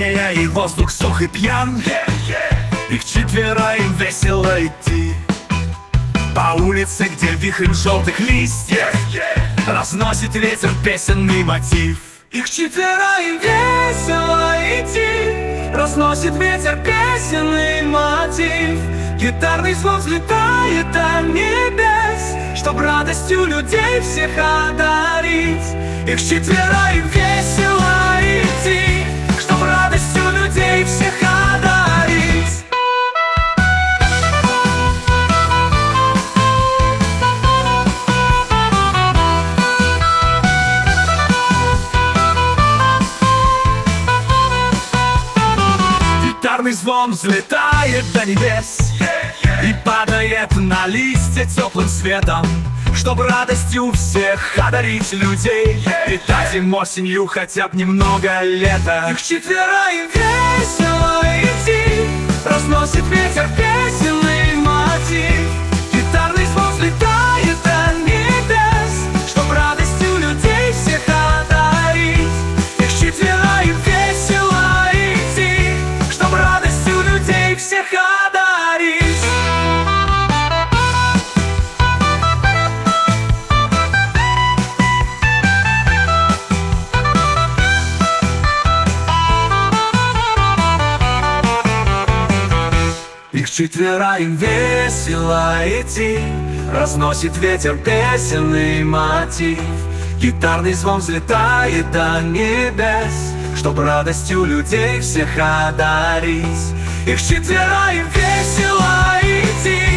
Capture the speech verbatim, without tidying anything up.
летняя, и воздух сух и пьян. Их четверо, им весело идти по улице, где вихрь желтых листьев разносит ветер песенный мотив. Их четверо, им весело идти, разносит ветер песенный мотив. Гитарный звон взлетает до небес, чтоб радостью людей всех одарить. Их четверо, им весело идти, чтоб радостью людей всех одарить. Гитарный звон взлетает до небес и падает на листья теплым светом, чтоб радостью всех одарить людей и дать им осенью хотя бы немного лета. Их четверо, им весело идти, разносит ветер песенный мотив. Гитарный звон взлетает до небес, чтоб радостью людей всех одарить. Их четверо, им весело идти, чтоб радостью людей всех одарить. Их четверо, им весело идти, разносит ветер песенный мотив. Гитарный звон взлетает до небес, чтоб радостью людей всех одарить. Их четверо, им весело идти,